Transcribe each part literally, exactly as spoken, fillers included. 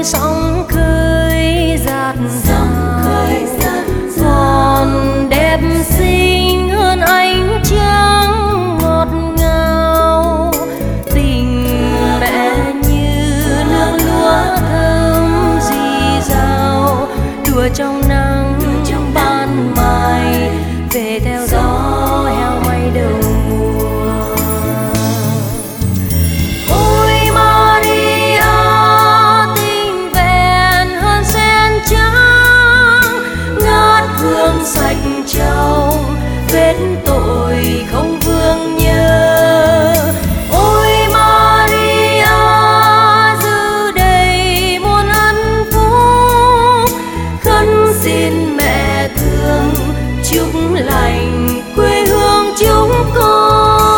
sóng khơi dạt dào còn đẹp xinh hơn ánh trăng ngọt ngào. Tình mẹ như nương lúa thơm rì rào, đùa trong nắng trong ban mai, về theo gió heo may đầu mùa. Ôi Maria tình vẹn hơn sen trắng, ngát hương sạch trong vết tội không vương nhớ. Ôi Maria giữ đầy muôn ân phúc, khấn xin mẹ thương chúc lành quê hương chúng con.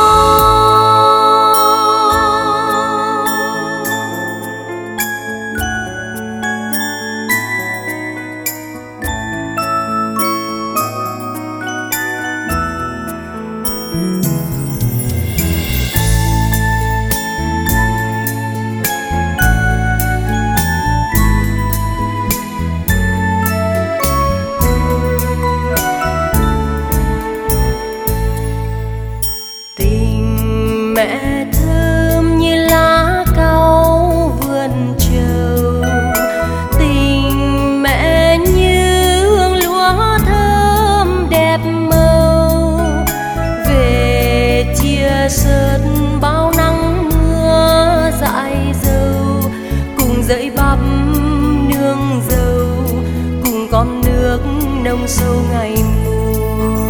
Tình mẹ thơm như lá cau vườn trầu, tình mẹ như hương lúa thơm đẹp màu, về chia sớt bao nắng mưa dại dầu, cùng dãy bắp nương dầu, cùng con nước nông sâu ngày mùa.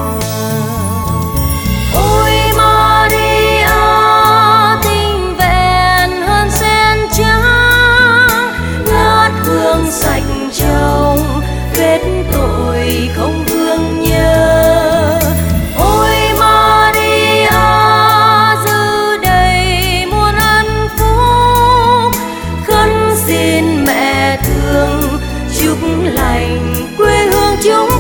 Ôi Maria tình vẹn hơn sen trắng, ngát hương sạch trong vết tội không vương nhớ. Ôi Maria giữ đầy muôn ân phúc, khấn xin mẹ thương chúc lành quê hương chúng